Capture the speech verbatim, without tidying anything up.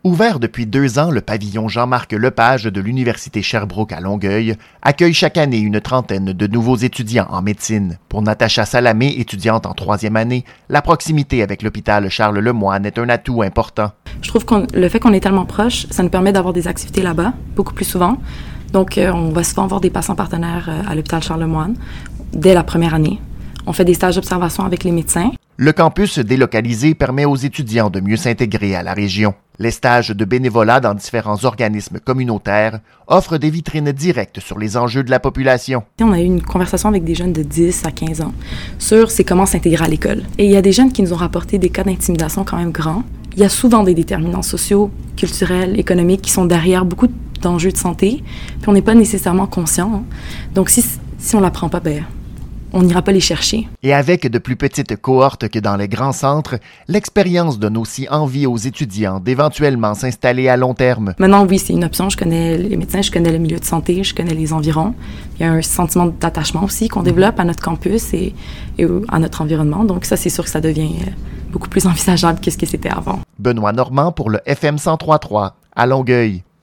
Ouvert depuis deux ans, le pavillon Jean-Marc Lepage de l'Université Sherbrooke à Longueuil accueille chaque année une trentaine de nouveaux étudiants en médecine. Pour Natacha Salamé, étudiante en troisième année, la proximité avec l'hôpital Charles-Lemoine est un atout important. Je trouve que le fait qu'on est tellement proche, ça nous permet d'avoir des activités là-bas, beaucoup plus souvent. Donc, euh, on va souvent voir des patients partenaires euh, à l'hôpital Charles-Lemoine dès la première année. On fait des stages d'observation avec les médecins. Le campus délocalisé permet aux étudiants de mieux s'intégrer à la région. Les stages de bénévolat dans différents organismes communautaires offrent des vitrines directes sur les enjeux de la population. On a eu une conversation avec des jeunes de dix à quinze ans sur c'est comment s'intégrer à l'école. Et il y a des jeunes qui nous ont rapporté des cas d'intimidation quand même grands. Il y a souvent des déterminants sociaux, culturels, économiques qui sont derrière beaucoup d'enjeux de santé, puis on n'est pas nécessairement conscient. Hein. Donc si, si on ne l'apprend pas, ben on n'ira pas les chercher. Et avec de plus petites cohortes que dans les grands centres, l'expérience donne aussi envie aux étudiants d'éventuellement s'installer à long terme. Maintenant, oui, c'est une option. Je connais les médecins, je connais le milieu de santé, je connais les environs. Il y a un sentiment d'attachement aussi qu'on développe à notre campus et, et à notre environnement. Donc ça, c'est sûr que ça devient beaucoup plus envisageable que ce que c'était avant. Benoît Normand pour le F M cent trois point trois à Longueuil.